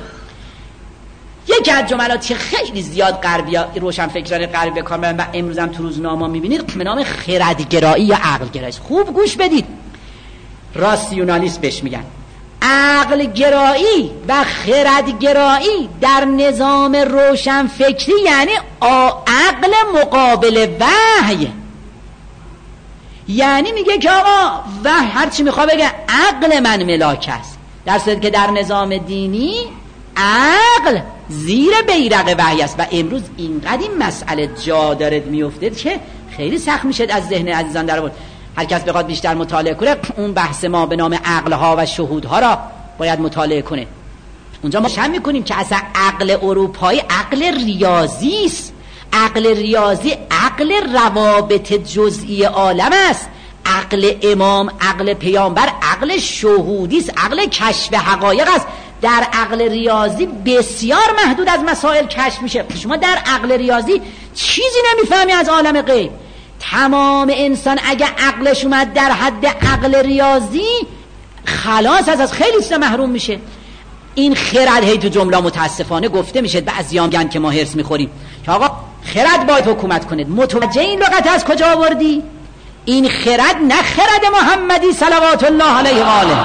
یکی از جملاتی خیلی زیاد غربی‌ها روشنفکران غربی به کار میبرن و امروز هم تو روزنامه‌ها میبینید به نام خردگرایی یا عقلگرایی. خوب گوش بدید. راسیونالیست بهش میگن. عقل گرایی و خرد گرایی در نظام روشن فکری یعنی عقل مقابل وحی. یعنی میگه که آقا وحی هرچی میخواه بگه عقل من ملاک است، در صورتی که در نظام دینی عقل زیر بیرق وحی است. و امروز اینقدر این مسئله جا داره میفته که خیلی سخت میشه از ذهن عزیزان در آورد. هر کس بخواد بیشتر مطالعه کنه اون بحث ما به نام عقلها و شهودها را باید مطالعه کنه. اونجا ما شم میکنیم که اصلا عقل اروپایی عقل ریاضی است. عقل ریاضی عقل روابط جزئی عالم است. عقل امام، عقل پیامبر عقل شهودی است، عقل کشف حقایق است. در عقل ریاضی بسیار محدود از مسائل کشف میشه. شما در عقل ریاضی چیزی نمیفهمی از عالم غیب. تمام انسان اگه عقلش اومد در حد عقل ریاضی خلاص از خیلی چیزا محروم میشه. این خرد هی تو جمله متاسفانه گفته میشه، بعضیام میگن که ما هرس میخوریم که آقا خرد باید حکومت کنه. متوجه این لغت از کجا آوردی؟ این خرد نه خرد محمدی صلوات الله علیه و آله.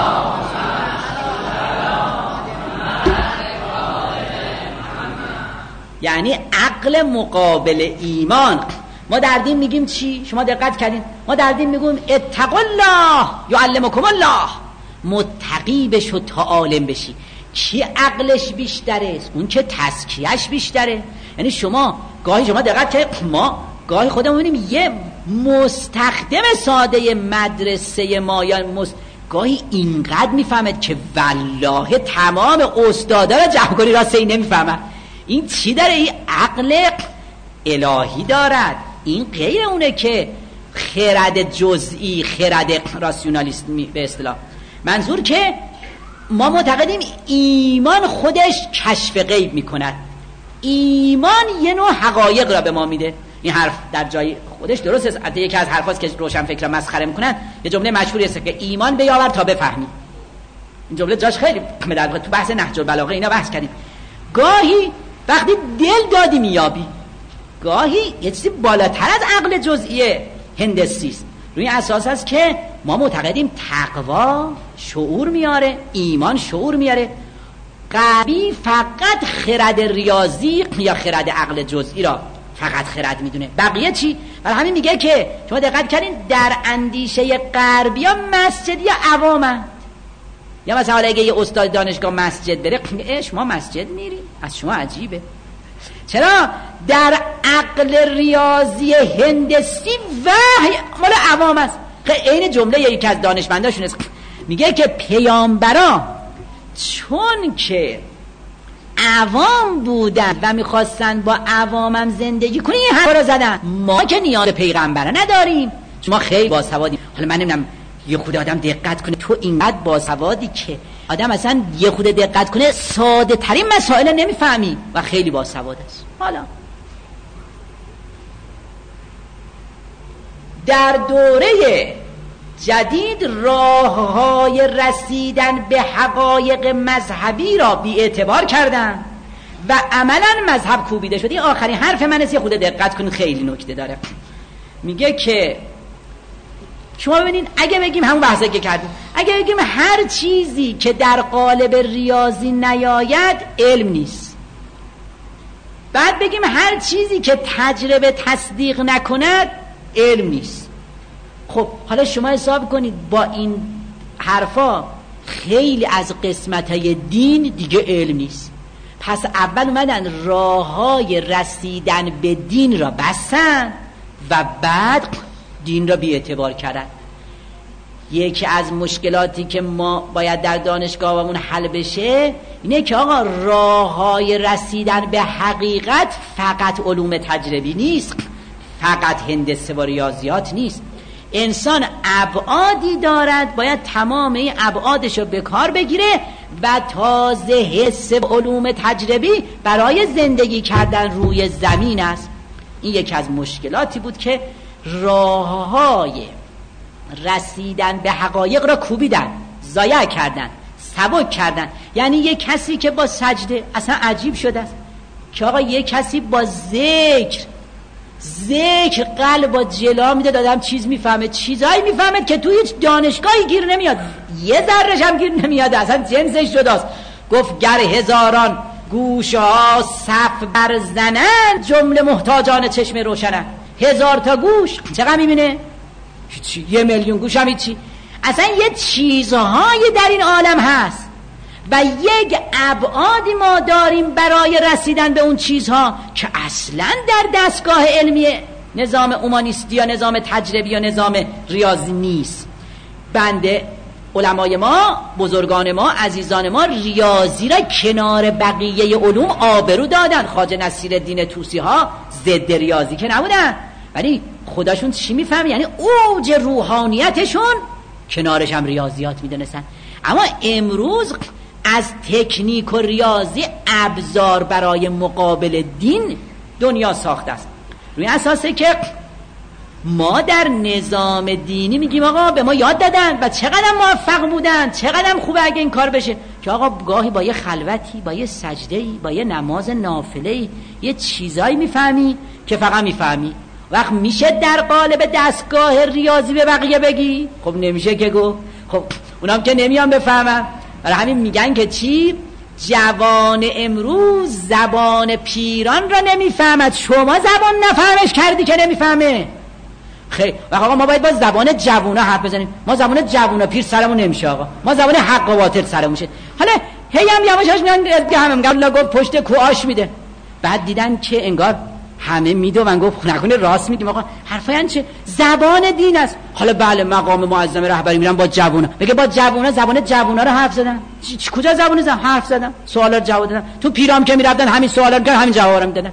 یعنی عقل مقابل ایمان. ما در دین میگیم چی؟ شما دقت کردین؟ ما در دین میگیم اتقوا الله یعلمکم الله. متقی بشو تا عالم بشی. کی عقلش بیشتره؟ اون که تزکیه‌اش بیشتره. یعنی شما گاهی شما دقت کردید ما گاهی خودمون میبینیم یه مستخدم ساده مدرسه ما یا گاهی اینقدر میفهمد که والله تمام استادا را جمع‌کنی راستی نمیفهمد. این چی داره؟ این عقل الهی دارد. این غیر اونه که خرد جزئی، خرد راسیونالیست به اصطلاح. منظور که ما معتقدیم ایمان خودش کشف غیب میکند. ایمان یه نوع حقایق را به ما میده. این حرف در جای خودش درست است. حتی یکی از حرفاست که روشن فکر مسخره میکنن، یه جمله مشهوری است که ایمان بیاور تا بفهمی. این جمله جاش خیلی تو بحث نهج البلاغه اینا بحث کردیم. گاهی وقتی دل دادی میابی، گاهی یه چیزی بالاتر از عقل جزئی هندسی است. روی اساس است که ما معتقدیم تقوا شعور میاره، ایمان شعور میاره. غربی فقط خرد ریاضی یا خرد عقل جزئی را فقط خرد میدونه. بقیه چی؟ برای همین میگه که شما دقت کردین در اندیشه غربی ها مسجد یا عوامه. یا مثلا اگه یه استاد دانشگاه مسجد بره، شما مسجد میری؟ از شما عجیبه. چرا؟ در عقل ریاضی هندسی وحی مال عوام است. این جمله یکی از دانشمنداشون است، میگه که پیامبران چون که عوام بودن و میخواستن با عوامم زندگی کنن این حرفا رو زدن. ما که نیاز پیغمبره نداریم، شما خیلی باسوادی. حالا من نمیدونم یه خود آدم دقت کنه، تو اینقدر باسوادی که آدم اصلا یه خود دقت کنه ساده ترین مسائل نمیفهمی و خیلی باسواد است. حالا در دوره جدید راه‌های رسیدن به حقایق مذهبی را بی اعتبار کردن و عملا مذهب کوبیده شد. این آخرین حرف من است، یه خود دقت کنید خیلی نکته داره. میگه که شما ببینید اگه بگیم همون بحثی که کردیم، اگه بگیم هر چیزی که در قالب ریاضی نیاید علم نیست، بعد بگیم هر چیزی که تجربه تصدیق نکند علم نیست. خب حالا شما حساب کنید با این حرفا خیلی از قسمت‌های دین دیگه علم نیست. پس اول اومدن راه‌های رسیدن به دین را بستن و بعد دین را بی اعتبار کردن. یکی از مشکلاتی که ما باید در دانشگاهمون حل بشه اینه که آقا راه‌های رسیدن به حقیقت فقط علوم تجربی نیست، فقط هندسه و ریاضیات نیست. انسان ابعادی دارد، باید تمام این ابعادش رو به کار بگیره و تازه حس علوم تجربی برای زندگی کردن روی زمین است. این یکی از مشکلاتی بود که راه‌های رسیدن به حقایق را کوبیدن، ضایع کردن، سبک کردن. یعنی یک کسی که با سجده، اصلا عجیب شده است که آقا یک کسی با ذکر ذکر قلب با جلا میده، دادم چیز میفهمه، چیزایی میفهمه که توی هیچ دانشگاهی گیر نمیاد، یه ذره‌ش هم گیر نمیاد، اصلا جنسش جداست. گفت گر هزاران گوشه ها صف برزنن، جمله محتاجان چشم روشنن. 1000 تا گوش چقدر میبینه؟ هیچی. 1,000,000 گوش هم هیچی. اصلا یه چیزهایی در این عالم هست و یک ابعادی ما داریم برای رسیدن به اون چیزها که اصلا در دستگاه علمی نظام اومانیستی یا نظام تجربی یا نظام ریاضی نیست. بنده علمای ما، بزرگان ما، عزیزان ما ریاضی را کنار بقیه علوم آبرو دادن. خواجه نصیرالدین طوسی ها ضد ریاضی که نبودن، ولی خودشون چی میفهمن؟ یعنی اوج روحانیتشون کنارش هم ریاضیات میدونستن. اما امروز از تکنیک و ریاضی ابزار برای مقابل دین دنیا ساخته است. روی اساسه که ما در نظام دینی میگیم آقا به ما یاد دادن و چقدر موفق بودن، چقدر خوبه اگه این کار بشه، که آقا گاهی با یه خلوتی، با یه سجده‌ای، با یه نماز نافله‌ای یه چیزایی میفهمی که فقط میفهمی. وقت میشه در قالب دستگاه ریاضی به بقیه بگی؟ خب نمیشه که گفت. خب اونام که نمیان بفهمن. برای همین میگن که چی؟ جوان امروز زبان پیران را نمیفهمد، شما زبان نفهمش کردی که نمیفهمه. خیلی وقت آقا ما باید با زبان جوونا حرف بزنیم. ما زبان جوونا پیر سرمون نمیشه آقا، ما زبان حق و باطل سرمون میشه. حالا هی هم یواشاش میگن همه الله گفت پشت کوآش میده. بعد دیدن که انگار همه میدون، گفت نکنه راست میگیم آقا، حرفای چه زبان دین است. حالا بله مقام معظم رهبری میرن با جوونا، میگه با جوونا زبان جوونا رو حرف زدن. کجا زبان زدن؟ حرف زدن، سوالا رو جواب دادن. تو پیرام که میرفتن همین سوالا رو همین جوابا رو میدادن.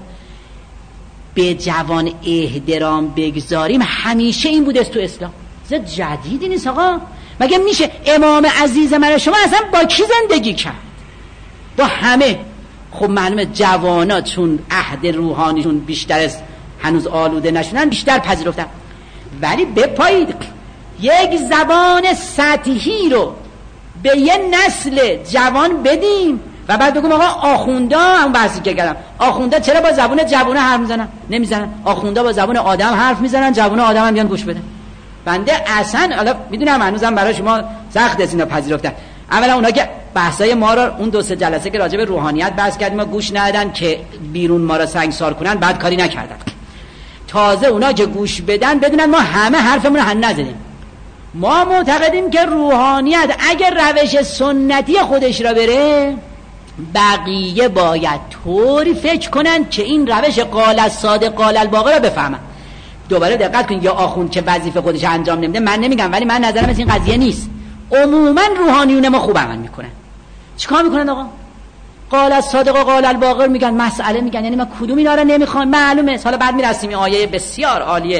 به جوان احترام بگذاریم همیشه این بوده است تو اسلام. چیز جدیدی نیست آقا. مگه میشه امام عزیز من شما اصلا با کی زندگی کرد؟ با همه. خب معلومه جوانا چون عهد روحانیشون بیشتر است، هنوز آلوده نشونن، بیشتر پذیرفتن. ولی بپایید یک زبان سطحی رو به یه نسل جوان بدیم و بعد بگم آقا آخوندا، هم بحثی که کردم، آخوندا چرا با زبان جوونه حرف میزنن؟ نمیزنن. آخوندا با زبان آدم حرف میزنن، جوونه آدم هم بیان گوش بدن. بنده اصلا حالا میدونم هنوزم برای شما سخت است اینا پذیرفتن. اولا اونا که بحثای ما رو اون 2-3 جلسه که راجع به روحانیت بحث کردیم ما گوش ندادن که بیرون ما رو سنگسار کنن، بعد کاری نکردن. تازه اونا که گوش بدن بدونن ما همه حرفمون رو نزدیم. ما معتقدیم که روحانیت اگر روش سنتی خودش را بره، بقیه باید طوری فکر کنن که این روش قال الصادق قال الباقر را بفهمن. دوباره دقت کنید، یا آخوند که وظیفه خودش انجام نمیده، من نمیگم، ولی من نظرم از این قضیه نیست. عموما روحانیون ما خوب عمل میکنن. چیکار میکنن آقا؟ قال الصادق قال الباقر میگن، مسئله میگن، یعنی ما کدوم اینا رو نمیخوایم. معلومه. حالا بعد میرسیم این آیه بسیار عالیه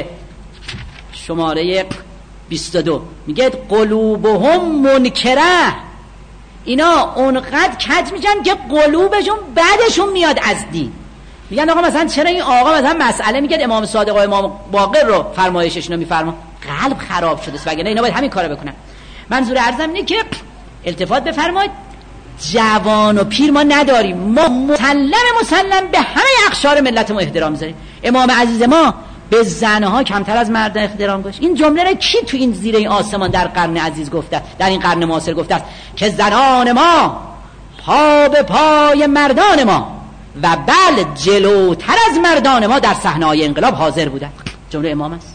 شماره 22 میگه قلوبهم منکره. اینا اونقدر کج میشن که قلوبشون بعدشون میاد از دین. میگن آقا مثلا چرا این آقا مثلا مسئله میگه امام صادق و امام باقر رو فرمایشش رو میفرما؟ قلب خراب شده است، وگرنه اینا باید همین کارو بکنن. منظور عرضم اینه که التفات بفرمایید، جوان و پیر ما نداریم. ما مسلم به همه اقشار ملت ما احترام میذاریم. امام عزیز ما به زنها کمتر از مرد احترام گذاشت. این جمله رو کی تو این زیر این آسمان در قرن عزیز گفته، در این قرن معاصر گفته است که زنان ما پا به پای مردان ما و بل جلوتر از مردان ما در صحنه‌های انقلاب حاضر بودند. جمله امام است.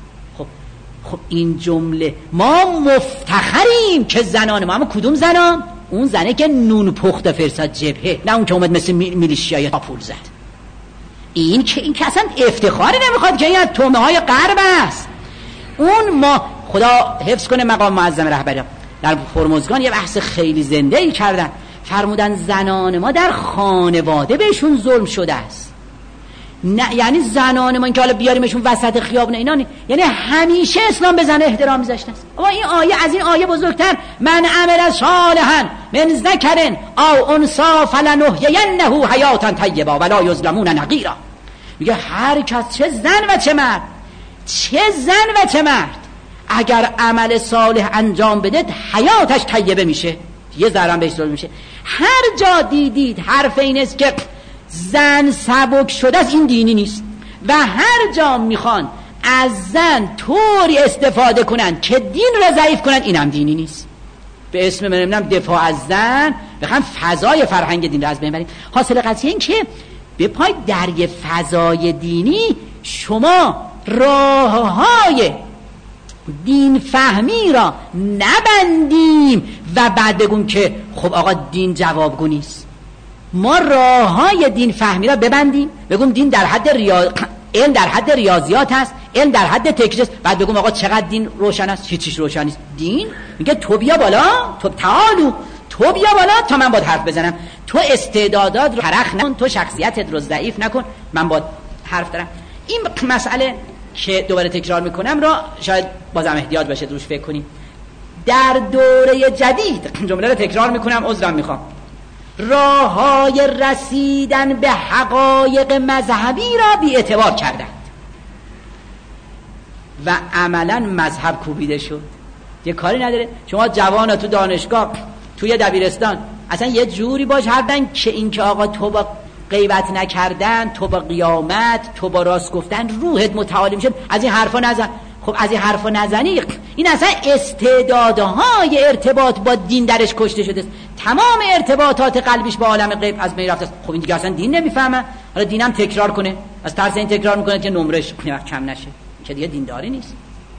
خب این جمله ما مفتخریم که زنان ما، اما کدوم زنان؟ اون زنه که نون پخت فرستاد جبهه، نه اون که اومد مثل میلیشیای پول زد. این که اصلا افتخاری نمیخواد که این از تومه های غرب است. اون ما خدا حفظ کنه مقام معظم رهبری در هرمزگان یه بحث خیلی زنده ای کردن، فرمودن زنان ما در خانواده بهشون ظلم شده است. نه یعنی زنان ما این که حالا بیاریمشون وسط خیابون اینا نه، یعنی همیشه اسلام به زن احترام میذاشته است. اما این آیه از این آیه بزرگتر، من عمل صالحا من ذکر او انثی فلنحیینه حیاتا طیبه ولا یظلمون نقیرا. میگه هر کس، چه زن و چه مرد، اگر عمل صالح انجام بده حیاتش طیبه میشه، یه ذره بهش ظلم میشه. هر جا دیدید حرف این است که زن سبک شده است، این دینی نیست. و هر جا میخوان از زن طوری استفاده کنن که دین را ضعیف کنن، اینم دینی نیست. به اسم منم دفاع از زن بخوام فضای فرهنگ دین را از بین بریم. حاصل قضیه این که به پای درگ فضای دینی شما راههای دین فهمی را نبندیم و بعد بگیم که خب آقا دین جوابگو نیست. ما راههای دین فهمی را ببندیم، بگیم دین در حد علم در حد ریاضیات هست، علم در حد تکنیک است، بعد بگم آقا چقدر دین روشن است. هیچیش روشن نیست. دین میگه تو بیا بالا، تو تعالو، تو بیا بالا تا من باید حرف بزنم، تو استعدادات رو ترخ نکن، تو شخصیتت رو ضعیف نکن، من باید حرف دارم. این مسئله که دوباره تکرار میکنم را شاید بازم احتیاج باشه روش فکر کنیم. در دوره جدید جمله رو تکرار میکنم، عذرم میخوام، راههای رسیدن به حقایق مذهبی را بی اعتبار کردند و عملا مذهب کوبیده شد. یه کاری نداره. شما جوانا تو دانشگاه، توی دبیرستان اصلا یه جوری باش حرفن که این که آقا تو با غیبت نکردن، تو با قیامت، تو با راست گفتن روحت متعالی میشه، از این حرفا نزن. خب از این حرفا نزنی، این اصلا استعدادهای ارتباط با دین درش کشته شده است. تمام ارتباطات قلبیش با عالم غیب از بین رفته است. خب این دیگه اصلا دین نمیفهمه. حالا دینم تکرار کنه، از ترس این تکرار میکنه که نمرش کم نشه، که دیگه دینداری نیست.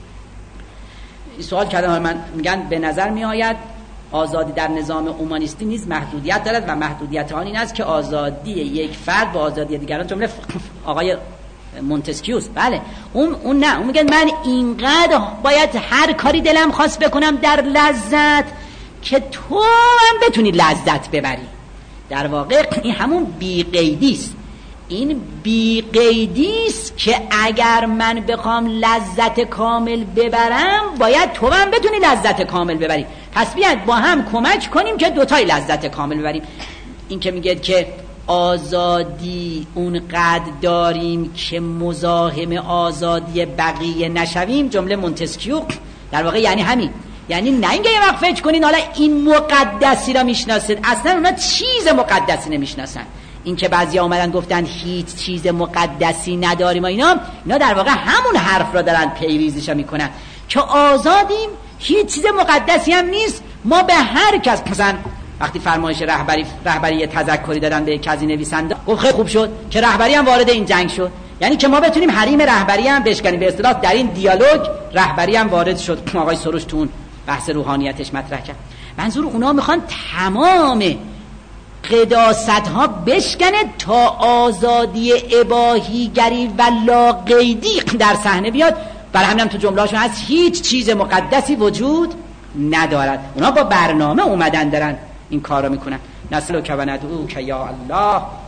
این سوال کردم، من میگن به نظر میآید آزادی در نظام اومانیستی نیز محدودیت دارد و محدودیت آن این است که آزادی یک فرد با آزادی دیگران، جمله آقای مونتسکیوس، بله اون نه، اون میگه من اینقدر باید هر کاری دلم خواست بکنم در لذت که تو هم بتونی لذت ببری. در واقع این همون بی‌قیدی است. این بی‌قیدی است که اگر من بخوام لذت کامل ببرم باید تو هم بتونی لذت کامل ببری. پس بیاید با هم کمک کنیم که دوتای لذت کامل ببریم. این که میگه که آزادی اونقدر داریم که مزاحم آزادی بقیه نشویم، جمله مونتسکیو در واقع یعنی همین، یعنی نه اینکه یه وقت فکر کنین حالا این مقدسی را میشناسید، اصلا اونا چیز مقدسی نمیشناسن. این که بعضیا اومدن گفتن هیچ چیز مقدسی نداریم و اینا در واقع همون حرف را دارن پیریزش میکنن که آزادیم، هیچ چیز مقدسی هم نیست. ما به هر کس، مثلا وقتی فرمایش رهبری تذکری دادن به یکی از نویسنده، گفت خیلی خوب شد که رهبری هم وارد این جنگ شد، یعنی که ما بتونیم حریم رهبری هم بشکنیم. به اصطلاح در این دیالوگ رهبری هم وارد شد. آقای سروش تو اون بحث روحانیتش مطرح کرد. منظور اونا میخوان تمام قداست ها بشکنه تا آزادی اباحیگری و لاقیدی در صحنه بیاد. برای همین هم تو جمله‌هاشون هست هیچ چیز مقدسی وجود ندارد. اونا با برنامه اومدن دارن این کارو میکنن. نسلک و ندعوک یا الله